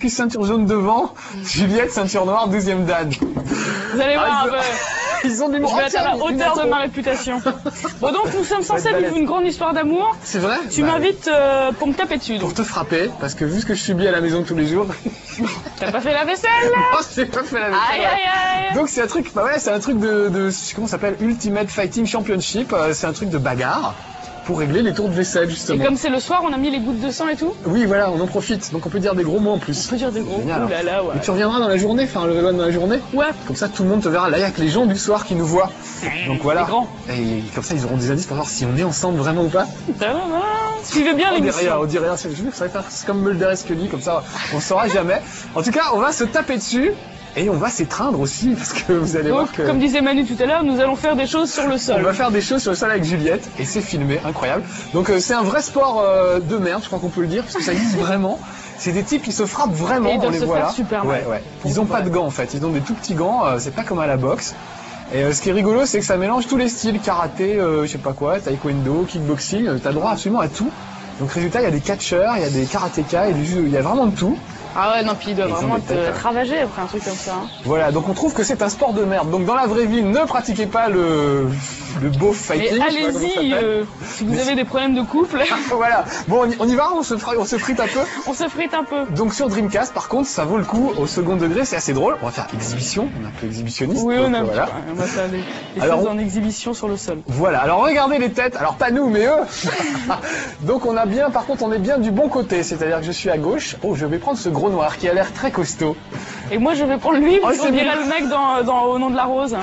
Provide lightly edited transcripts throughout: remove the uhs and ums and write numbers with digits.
Marcus ceinture jaune devant, Juliette ceinture noire, 12e dan. Vous allez voir un peu. Ils ont du Je vais être à la hauteur de ma réputation. Bon donc nous sommes censés vivre une grande histoire d'amour. C'est vrai? Tu m'invites pour me taper dessus. Pour te frapper, parce que vu ce que je subis à la maison tous les jours... T'as pas fait la vaisselle là? Non, j'ai pas fait la vaisselle. Aïe aïe aïe. Donc c'est un truc, bah ouais, c'est un truc de comment ça s'appelle, Ultimate Fighting Championship, c'est un truc de bagarre pour régler les tours de vaisselle justement. Et comme c'est le soir, on a mis les gouttes de sang et tout? Oui, voilà, on en profite, donc on peut dire des gros mots en plus. On peut dire des gros. Génial, Ouh là là, ouais. Et tu reviendras dans la journée, faire un level 1 dans la journée. Ouais. Comme ça, tout le monde te verra. Là, il y a que les gens du soir qui nous voient. Donc voilà. Les grands. Et comme ça, ils auront des indices pour voir si on est ensemble vraiment ou pas. Suivez bien l'émission. On dit rien, c'est juste, ça va faire comme Mulder et Scully, comme ça, on saura jamais. En tout cas, on va se taper dessus. Et on va s'étreindre aussi, parce que vous allez voir que... Comme disait Manu tout à l'heure, nous allons faire des choses sur le sol. On va faire des choses sur le sol avec Juliette, et c'est filmé, incroyable. Donc c'est un vrai sport de merde, je crois qu'on peut le dire, parce que ça existe vraiment. C'est des types qui se frappent vraiment, et ils on doivent les se voit faire là. super mal. Ouais. Ils ont pas de gants en fait, ils ont des tout petits gants, c'est pas comme à la boxe. Et ce qui est rigolo, c'est que ça mélange tous les styles, karaté, je sais pas quoi, taekwondo, kickboxing, t'as droit absolument à tout. Donc résultat, il y a des catcheurs, il y a des karatékas, il y a vraiment de tout. Ah ouais, non, puis il doit vraiment être ravagé après un truc comme ça. Hein. Voilà, donc on trouve que c'est un sport de merde. Donc dans la vraie vie, ne pratiquez pas le beau fighting. Mais allez-y, si vous avez des problèmes de couple. Voilà, bon, on y va, on se frite un peu. On se frite un peu. Donc sur Dreamcast, par contre, ça vaut le coup au second degré, c'est assez drôle. On va faire exhibition, on est un peu exhibitionniste. Oui, on a voilà. On va faire des choses en exhibition sur le sol. Voilà, alors regardez les têtes, alors pas nous, mais eux. Donc on a bien, par contre, on est bien du bon côté, c'est-à-dire que je suis à gauche. Oh, je vais prendre ce gros noir qui a l'air très costaud. Et moi, je vais prendre lui, parce qu'on dirait le mec dans Au nom de la rose.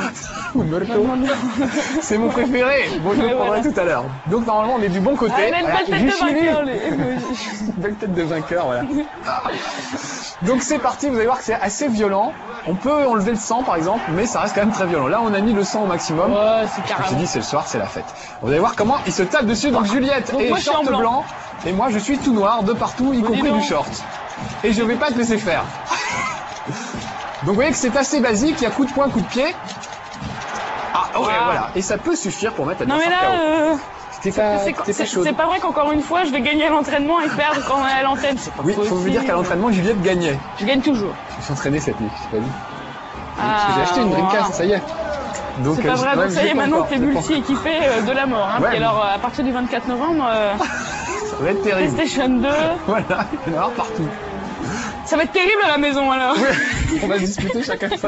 C'est mon préféré. Bon, je le prendrai tout à l'heure. Donc normalement, on est du bon côté. Ah, mais une belle tête de vainqueur, Une belle tête de vainqueur, voilà. Donc c'est parti, vous allez voir que c'est assez violent. On peut enlever le sang par exemple, mais ça reste quand même très violent. Là, on a mis le sang au maximum. Ouais, c'est carrément. Je me suis dit, c'est le soir, c'est la fête. Vous allez voir comment il se tape dessus. Donc Juliette est short blanc. Et moi, je suis tout noir de partout, y compris du short. Et je vais pas te laisser faire. Donc vous voyez que c'est assez basique, il y a coup de poing, coup de pied. Ah ouais, voilà. Et ça peut suffire pour mettre à non mais là, c'est pas vrai qu'encore une fois je vais gagner à l'entraînement et perdre quand on est à l'antenne. Oui, il faut vous dire qu'à l'entraînement, Juliette gagnait. Je gagne toujours. Je me suis entraîné cette nuit, je t'ai pas dit. Parce que j'ai acheté une Dreamcast, ça y est. C'est pas vrai, donc ça y est, maintenant t'es multi-équipé de la mort. Hein, ouais, puis alors, à partir du 24 novembre, ça va être terrible. PlayStation 2. Voilà, il y en aura partout. Ça va être terrible à la maison alors. Oui, on va discuter chacun ça.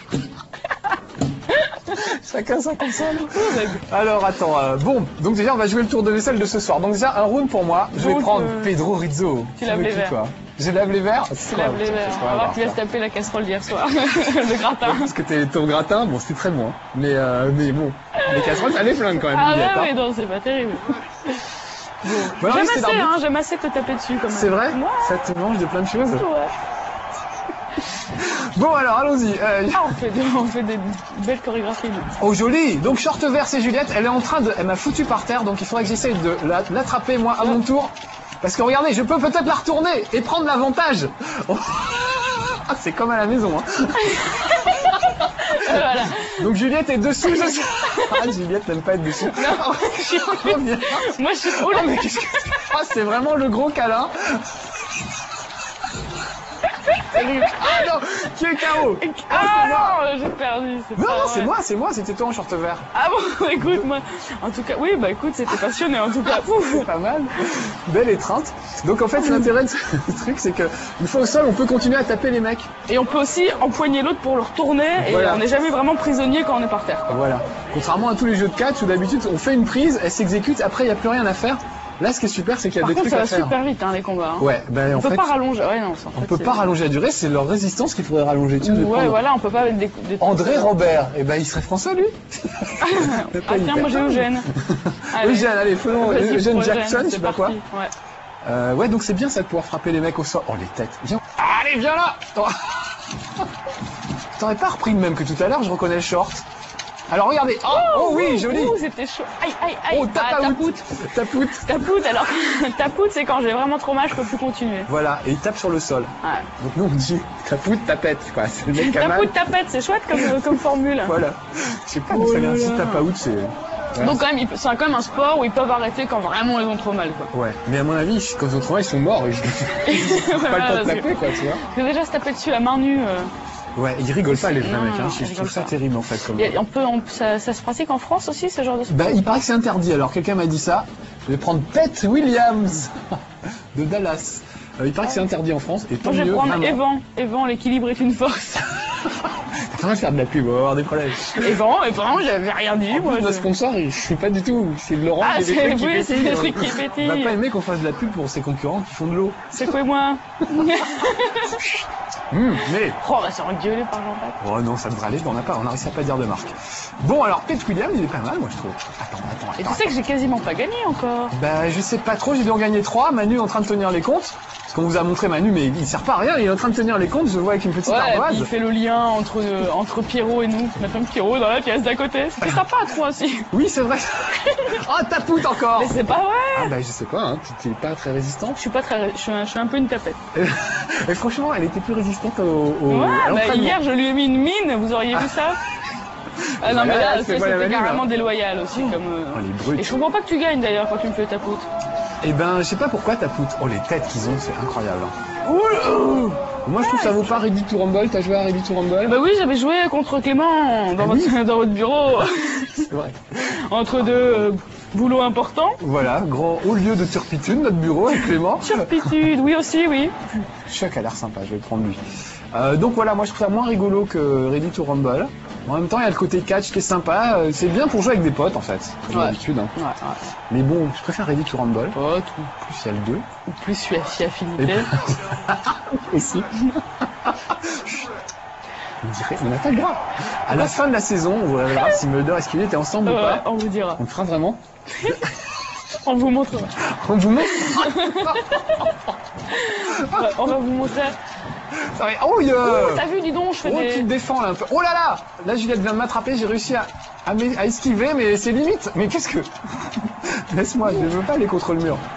Chacun sa console. Alors attends, bon, donc déjà on va jouer le tour de vaisselle de ce soir. Donc déjà un round pour moi, je vais prendre Pedro Rizzo. Tu laves les verres. Je lave les verres. Tu laves les verres. On va voir qui laisse taper la casserole d'hier soir. Le gratin. Parce que ton gratin, bon c'était très bon. Mais bon, les casseroles ça les flingue quand même. Ah ouais, mais non, c'est pas terrible. Bon. Voilà, j'aime assez te taper dessus quand même. C'est vrai? Ouais. Ça te mange de plein de choses? Ouais. Bon alors, allons-y. On fait des belles chorégraphies. Oh joli. Donc short vert, c'est Juliette. Elle est en train de... Elle m'a foutu par terre, donc il faudrait que j'essaye de l'attraper moi à mon tour. Parce que regardez, je peux peut-être la retourner et prendre l'avantage. Oh. Ah, c'est comme à la maison. Hein. Voilà. Donc Juliette est dessus. Ah, Juliette n'aime pas être dessus. Non, moi je suis trop là. Mais qu'est-ce que... Ah, c'est vraiment le gros câlin. Ah non, qui est KO? Ah non, j'ai perdu. Non, c'est moi, c'était toi en short vert. Ah bon, écoute, moi, en tout cas, oui, bah écoute, c'était passionné en tout cas. C'est pas mal. Belle étreinte. Donc en fait, l'intérêt de ce truc, c'est que une fois au sol, on peut continuer à taper les mecs. Et on peut aussi empoigner l'autre pour le retourner, voilà. Et on n'est jamais vraiment prisonnier quand on est par terre. Voilà. Contrairement à tous les jeux de catch où d'habitude, on fait une prise, elle s'exécute, après il n'y a plus rien à faire. Là, ce qui est super, c'est qu'il y a des trucs à faire. Ça va super vite, hein, les combats. Hein. Ouais, ben en fait. On peut pas rallonger. Ouais, non, on peut pas rallonger la durée, c'est leur résistance qu'il faudrait rallonger. Ouais, voilà, on peut pas mettre des André Robert, et ben il serait français lui. Ah tiens, moi j'ai Eugène. Eugène, allez, faisons Eugène Jackson, je sais pas quoi. Ouais. Ouais, donc c'est bien ça de pouvoir frapper les mecs au sol. Oh, les têtes. Viens. Allez, viens là. T'aurais pas repris le même que tout à l'heure, je reconnais le short. Alors regardez, oh oui, joli. C'était chaud. Aïe, aïe, aïe. Oh, tapout. Tapout, alors, tapout, c'est quand j'ai vraiment trop mal, je peux plus continuer. Voilà, et il tape sur le sol. Ouais. Donc nous, on dit tapout, tapette, quoi. C'est le mec qui a mal. Tapout, tapette, c'est chouette comme formule. Voilà. Je sais pas d'où ça vient. Si tapout, Ouais. Donc quand même, c'est quand même un sport où ils peuvent arrêter quand vraiment ils ont trop mal, quoi. Ouais, mais à mon avis, quand ils ont trop mal, ils sont morts. Ils n'ont pas le temps de taper, quoi, tu vois. J'ai déjà se taper dessus à main nue. Ouais, ils rigolent pas les vrais mecs, hein. Je trouve ça terrible en fait. Ça se pratique en France aussi, ce genre de sport? Bah, il paraît que c'est interdit, alors quelqu'un m'a dit ça. Je vais prendre Pete Williams de Dallas. Il paraît que c'est interdit en France, et tant mieux. Moi je vais prendre vraiment. Evan, l'équilibre est une force. T'as de faire de la pub, on va avoir des problèmes. Evan, j'avais rien dit, moi. Le sponsor, je suis pas du tout, c'est de Laurent. Ah, c'est des trucs qui pétillent. On va pas aimer qu'on fasse de la pub pour ses concurrents qui font de l'eau. C'est quoi, moi? Mais... Oh, on va se engueuler par Jean-Paul. Oh non, ça devrait aller, on a réussi à pas dire de marque. Bon, alors, Pete Williams, il est pas mal, moi, je trouve. Attends. Et tu sais que j'ai quasiment pas gagné encore. Bah, je sais pas trop, j'ai dû en gagner 3. Manu est en train de tenir les comptes. Parce qu'on vous a montré Manu, mais il sert pas à rien, il est en train de tenir les comptes, je vois avec une petite ardoise. Il fait le lien entre Pierrot et nous. Notre ami Pierrot dans la pièce d'à côté. C'était sympa, toi aussi. Oui, c'est vrai. Oh, tapoute encore. Mais c'est pas vrai. Ah bah, je sais pas, hein, t'es pas très résistante. Je suis un peu une tapette. Et franchement, elle était plus résistante à l'entraînement. Hier, je lui ai mis une mine, vous auriez vu ça? Ah non, mais là, c'était carrément déloyal aussi. Et je comprends pas que tu gagnes d'ailleurs quand tu me fais tapoute. Eh ben, je sais pas pourquoi tapoute. Oh, les têtes qu'ils ont, c'est incroyable. Moi, je trouve que ça vaut pas Ready to Rumble. T'as joué à Ready to Rumble? Bah oui, j'avais joué contre Clément dans votre bureau. C'est vrai. Entre deux boulots importants. Voilà, grand haut lieu de turpitude, notre bureau avec Clément. Turpitude, oui aussi, oui. Chuck a l'air sympa, je vais le prendre lui. Donc voilà, moi je trouve ça moins rigolo que Ready to Rumble. En même temps, il y a le côté catch qui est sympa. C'est bien pour jouer avec des potes en fait, comme d'habitude. Hein. Ouais. Mais bon, je préfère Ready to Rumble. Potes, plus il y a le 2. Ou plus tu as si affinité. Aussi. On n'a pas le droit. À la fin de la saison, on vous révélera si Mulder et Scully étaient ensemble ou pas. On vous dira. On fera vraiment. On vous montrera. On vous montre. On va vous montrer. Oh, t'as vu, dis donc, je fais des... tu te défends là un peu. Oh là là. Là, Juliette vient de m'attraper, j'ai réussi à esquiver, mais c'est limite. Mais qu'est-ce que... Laisse-moi, je ne veux pas aller contre le mur.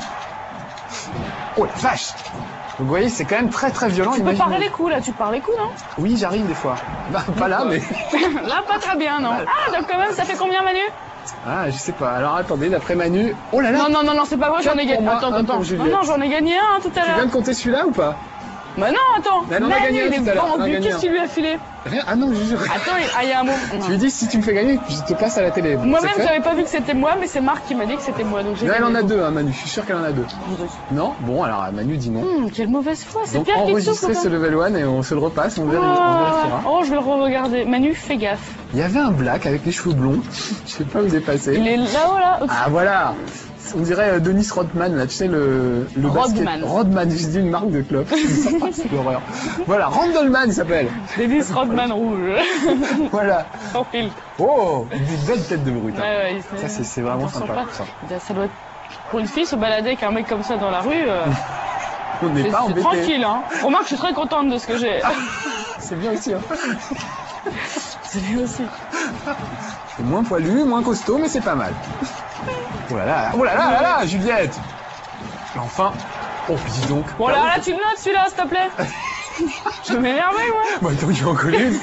Oh la vache. Donc, vous voyez, c'est quand même très très violent. Tu peux parler les coups là, tu parles les coups, non? Oui, j'arrive des fois. Bah, pas là, mais... Là, pas très bien, non. Ah, donc quand même, ça fait combien, Manu? Ah, je sais pas. Alors attendez, d'après Manu... Oh là là. Non, c'est pas vrai, j'en ai gagné. Attends. Non, j'en ai gagné un tout à l'heure. Tu viens de compter celui-là ou pas? Bah non, attends. Mais on a gagné il est vendu. Qu'est-ce qu'il lui a filé? Rien. Ah non, je jure. Attends, il y a un mot. Tu lui dis si tu me fais gagner, je te passe à la télé. Moi-même, j'avais pas vu que c'était moi, mais c'est Marc qui m'a dit que c'était moi. Donc elle en a deux, hein, Manu. Je suis sûr qu'elle en a deux. Non? Bon, alors Manu dit non. Quelle mauvaise foi. C'est donc Pierre qui enregistrer ce level 1 et on se le repasse, on vérifiera. Oh, je vais le re-regarder. Manu, fais gaffe. Il y avait un black avec les cheveux blonds. Je sais pas où il est passé. Il est là-haut, là. Ah voilà. On dirait Denis Rodman, là, tu sais, le Rodman. Rodman, j'ai dit une marque de clope. C'est l'horreur. Voilà, Randleman, il s'appelle. Denis Rodman rouge. Voilà. Sans filtre. Oh, une belle tête de brute. Hein. Ouais, ça, c'est vraiment sympa. Ça doit être... Pour une fille, se balader avec un mec comme ça dans la rue... On n'est pas embêté. Tranquille, hein. Remarque, je suis très contente de ce que j'ai. C'est bien aussi, hein. C'est bien aussi. C'est moins poilu, moins costaud, mais c'est pas mal. Oh là là, Juliette. Enfin. Oh, dis donc. Bon là, tu le notes celui-là, s'il te plaît. Je vais m'énerver, moi. Bon, attends, tu vas en coller une.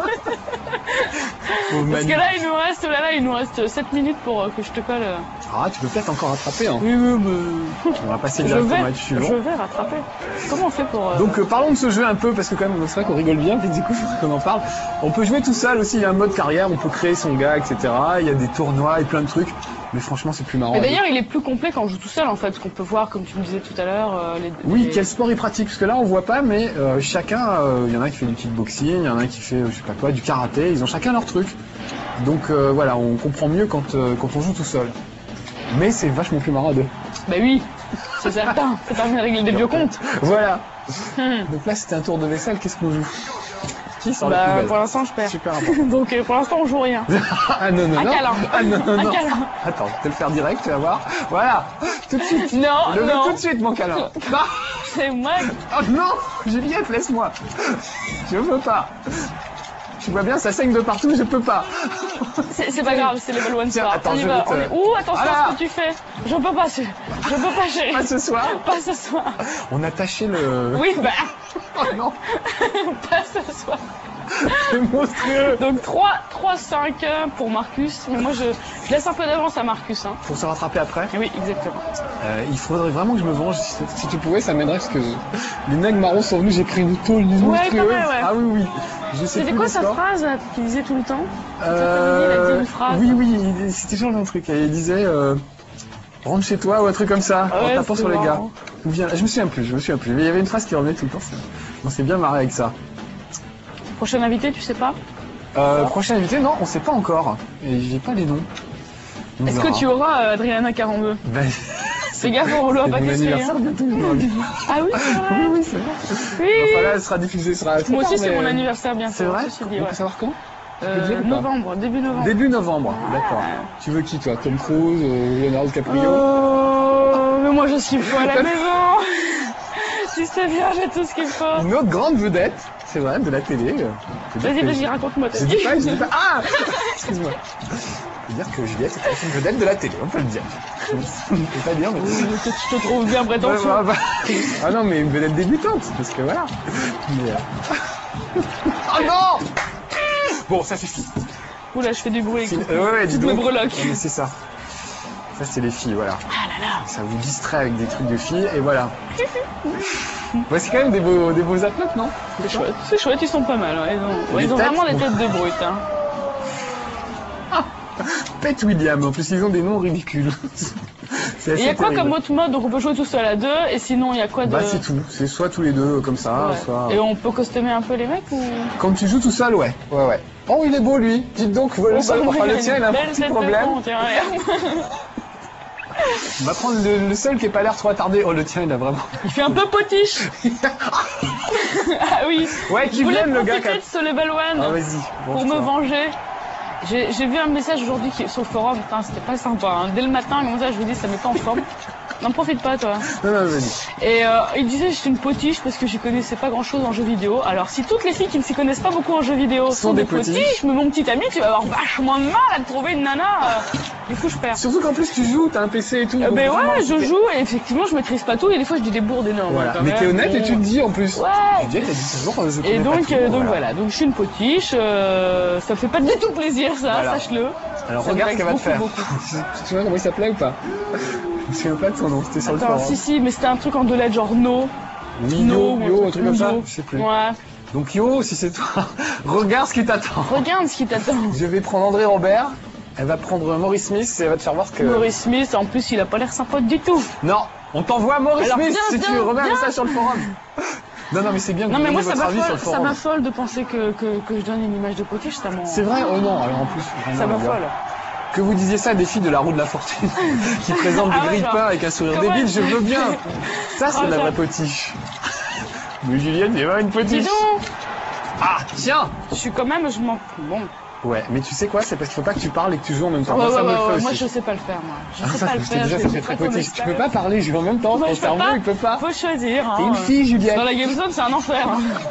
Parce que là, il nous reste 7 minutes pour que je te colle. Ah, tu peux peut-être encore rattraper, hein. Oui, mais... On va passer directement à suivant. Je vais rattraper. Comment on fait pour... Donc, parlons de ce jeu un peu, parce que quand même, c'est vrai qu'on rigole bien, puis du coup, il faudrait qu'on en parle. On peut jouer tout seul aussi, il y a un mode carrière, on peut créer son gars, etc. Il y a des tournois et plein de trucs. Mais franchement, c'est plus marrant. Mais d'ailleurs, il est plus complet quand on joue tout seul, en fait, parce qu'on peut voir, comme tu me disais tout à l'heure, Oui, quel sport il pratique, parce que là, on voit pas, mais chacun, il y en a qui fait du kickboxing, il y en a qui fait, je sais pas quoi, du karaté, ils ont chacun leur truc. Donc voilà, on comprend mieux quand on joue tout seul. Mais c'est vachement plus marrant à deux. Bah oui, c'est certain, c'est pas bien régler des vieux comptes. Voilà. Donc là, c'était un tour de vaisselle, qu'est-ce qu'on joue? Qui sort bah, la poubelle? pour l'instant, je perds. Super important. Donc pour l'instant, on joue rien. Ah non, non, un non. Câlin. Ah non, non, non. Un câlin. Attends, je vais te le faire direct, tu vas voir. Voilà, tout de suite. Non, je le veux non. tout de suite, mon câlin. Non. C'est moi. Oh non, Juliette, laisse-moi. Je veux pas. Tu vois bien, ça saigne de partout, je peux pas. C'est pas grave, c'est level 1 star. Attends, on y va. Ouh, attention à ce que tu fais. Je peux pas, chérie. Pas ce soir. Pas ce soir. On a taché le... Oui, bah. Oh non. Pas ce soir. C'est monstrueux. Donc 3-5 pour Marcus. Mais moi, je laisse un peu d'avance à Marcus. Hein. Pour se rattraper après. Oui, exactement. Il faudrait vraiment que je me venge. Si tu pouvais, ça m'aiderait parce que les nègres marrons sont venus, j'ai pris une tôle monstrueuse. Ouais. Ah oui. C'était quoi sa phrase qu'il disait tout le temps? Il a dit une phrase. Oui, c'était genre un truc. Il disait rentre chez toi ou un truc comme ça, en tapant sur les gars. Viens, je me souviens plus. Mais il y avait une phrase qui revenait tout le temps. On s'est bien marré avec ça. Prochain invité, tu sais pas? Prochain invité, non, on sait pas encore. Et j'ai pas les noms. Est-ce que tu auras Adriana Carambeu? Fais gaffe au rouleau à pâtisserie. C'est mon anniversaire bientôt. Ah oui, c'est vrai. Oui, c'est vrai. Oui. Enfin là, elle sera diffusée, Moi aussi, c'est mon anniversaire bientôt. C'est vrai? On peut savoir quand? Novembre, début novembre. Début novembre, d'accord. Tu veux qui, toi? Tom Cruise, Leonardo DiCaprio? Mais moi, je suis pas à la maison. Tu sais bien, j'ai tout ce qu'il faut. Une autre grande vedette, c'est vrai, de la télé. Vas-y, raconte-moi ta vie. Je dis pas. Ah! Excuse-moi. Je veux dire que Juliette est une vedette de la télé, on peut le dire. Je ne peux pas dire, mais... Je te trouve bien prétentieux. Ah non, mais une vedette débutante, parce que voilà. Mais... Oh non! Bon, ça suffit. Oula, je fais du bruit. Ouais, dis donc. Me breloque. Mais c'est ça. Ça, c'est les filles, voilà. Ah là là. Ça vous distrait avec des trucs de filles, et voilà. Ouais, c'est quand même des beaux athlètes, non? C'est chouette, ils sont pas mal. Ouais. Ils ont vraiment des têtes de brutes. Hein. Pet William, en plus ils ont des noms ridicules. Il y a quoi comme autre mode? Donc on peut jouer tout seul à deux, et sinon il y a quoi de... Bah c'est tout, c'est soit tous les deux comme ça, soit... Et on peut costumer un peu les mecs ou... Quand tu joues tout seul, ouais. Oh, il est beau lui. Dites donc, le tien il a un petit problème. On va prendre le seul qui n'a pas l'air trop attardé. Oh, le tien il a vraiment... Il fait un peu potiche. Ah oui. Ouais, qui vienne le gars. Je voulais profiter de ce level 1 pour me venger. J'ai vu un message aujourd'hui sur le forum, putain, c'était pas sympa. Hein. Dès le matin, comme ça, je vous dis, ça met pas en forme. N'en profite pas, toi. Non, vas-y. Et il disait, je suis une potiche parce que je connaissais pas grand-chose en jeux vidéo. Alors, si toutes les filles qui ne s'y connaissent pas beaucoup en jeux vidéo sont des potiches, mais mon petit ami, tu vas avoir vachement de mal à trouver une nana. Du coup, je perds. Surtout qu'en plus, tu joues, t'as un PC et tout. Ben ouais, je joue et effectivement, je maîtrise pas tout et des fois, je dis des bourdes énormes. Voilà. Mais t'es honnête et tu te dis en plus. Ouais. Tu dis, t'as dit toujours, et donc voilà. Donc, je suis une potiche. Ça fait pas du tout plaisir, ça, sache-le. Alors, regarde ce qu'elle va te faire. Tu te souviens comment il s'appelait ou pas? Je me souviens pas de son nom, c'était sur le forum. Si, mais c'était un truc en deux lettres, genre No. Yo, un truc comme ça, je sais plus. Ouais. Donc Yo, si c'est toi, regarde ce qui t'attend. Regarde ce qui t'attend. Je vais prendre André Robert, elle va prendre Maurice Smith et elle va te faire voir que... Maurice Smith, en plus, il a pas l'air sympa du tout. Non, on t'envoie Maurice Smith si tu remets un message sur le forum. Non, mais c'est bien que vous donniez votre avis sur le forum. Ça m'affole de penser que je donne une image de potiche, ça m'en... C'est vrai? Oh non, alors en plus... Ça m'affole. Que vous disiez ça à des filles de la roue de la fortune qui présentent des grilles de pain avec un sourire débile, je veux bien. Ça, c'est de la vraie potiche. Mais Juliette, il y a une potiche. Dis donc. Ah, tiens. Je suis quand même, je m'en... Bon. Ouais, mais tu sais quoi, c'est parce qu'il faut pas que tu parles et que tu joues en même temps. Ça me le fait aussi. Moi, je sais pas le faire, moi. Je sais pas le faire. Déjà, ça fait très potiche. Tu peux pas parler, je joue en même temps. Ton cerveau, il peut pas. Faut choisir. T'es une fille, Juliette. Dans la game zone, c'est un enfer.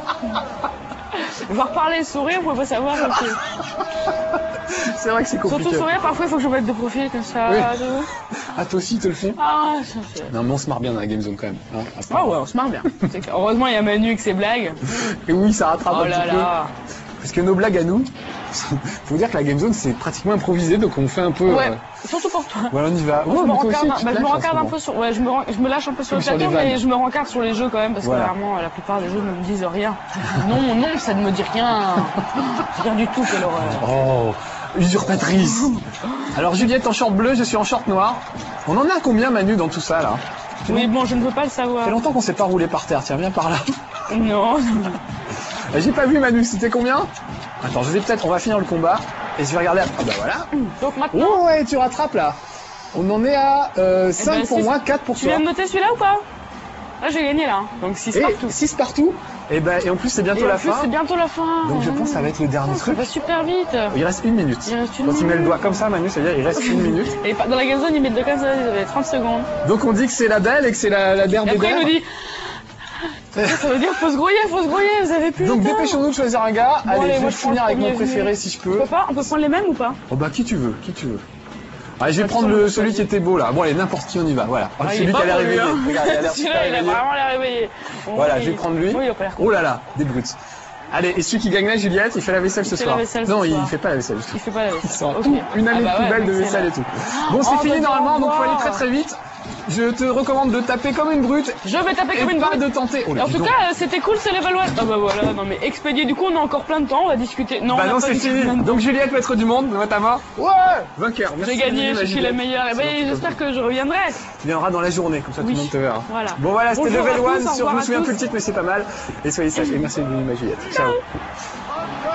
Je vais reparler, sourire, vous pouvez pas savoir. C'est vrai que c'est compliqué. Surtout sourire, parfois il faut que je mette de profil comme ça. Oui. Ah, toi aussi, ils te le font? Ah, ça fait. Non, mais on se marre bien dans la game zone quand même. Hein, ah ouais, on se marre bien. Heureusement, il y a Manu avec ses blagues. Et oui, ça rattrape un petit peu. Là. Parce que nos blagues à nous, faut dire que la game zone c'est pratiquement improvisé, donc on fait un peu. Ouais, surtout pour toi. Voilà, on y va. Je me rencarde un peu sur. Ouais, je me lâche un peu sur le plateau, mais je me rencarde sur les jeux quand même, parce que vraiment, la plupart des jeux ne me disent rien. Non, ça ne me dit rien. Rien du tout, quelle horreur. Oh, usurpatrice. Alors Juliette en short bleu, je suis en short noir. On en a combien, Manu, dans tout ça là? Oui, bon, je ne veux pas le savoir. Ça fait longtemps qu'on s'est pas roulé par terre, tiens, viens par là. Non. J'ai pas vu, Manu, c'était combien? Attends, on va finir le combat et je vais regarder. Ah bah voilà. Donc maintenant. Oh ouais, tu rattrapes là. On en est à 5 pour moi, 4 pour toi. Tu viens de noter celui-là ou pas? Là j'ai gagné là. Donc 6 partout. 6 partout. Et en plus c'est bientôt la fin. C'est bientôt la fin. Donc je pense que ça va être le dernier truc. Ça va super vite. Il reste 1 minute. Quand il met le doigt comme ça, Manu, ça veut dire il reste 1 minute. Et dans la game zone, il met le doigt comme ça, il y avait 30 secondes. Donc on dit que c'est la belle et que c'est la dernière. Et après il nous dit Ça veut dire faut se grouiller, vous avez plus Donc le temps. dépêchons-nous de choisir un gars. Bon, allez, je moi, vais finir avec mon préféré si je peux. On peut prendre les mêmes ou pas? Oh bah qui tu veux. Allez, je vais prendre celui qui était beau là. Bon allez, n'importe qui, on y va, voilà. Celui qui a l'air réveillé. Regarde, il a l'air super il a réveillé. vraiment l'air réveillé. Voilà, je vais prendre lui. Oui, oh là là, des brutes. Allez, et celui qui gagne là, Juliette, il fait la vaisselle ce soir. Non, il fait pas la vaisselle. Il fait pas la vaisselle. Il sort une année de poubelle de vaisselle et tout. Bon, c'est fini normalement, donc faut aller très très vite. Je te recommande de taper comme une brute. Je vais taper comme une brute. Et pas de tenter. Oh, en tout cas, c'était cool, c'est level 1. Ah bah voilà, non mais expédié, du coup on a encore plein de temps, on va discuter. Non, bah non, c'est fini. Donc Juliette, maître du monde, notamment. Ouais, vainqueur. J'ai gagné, je suis la meilleure. Et ben j'espère que je reviendrai. Tu viendras dans la journée, comme ça tout le monde te verra. Voilà. Bon voilà, c'était level 1 sur, je me souviens plus le titre, mais c'est pas mal. Et soyez sages, et merci de venir, Juliette. Ciao.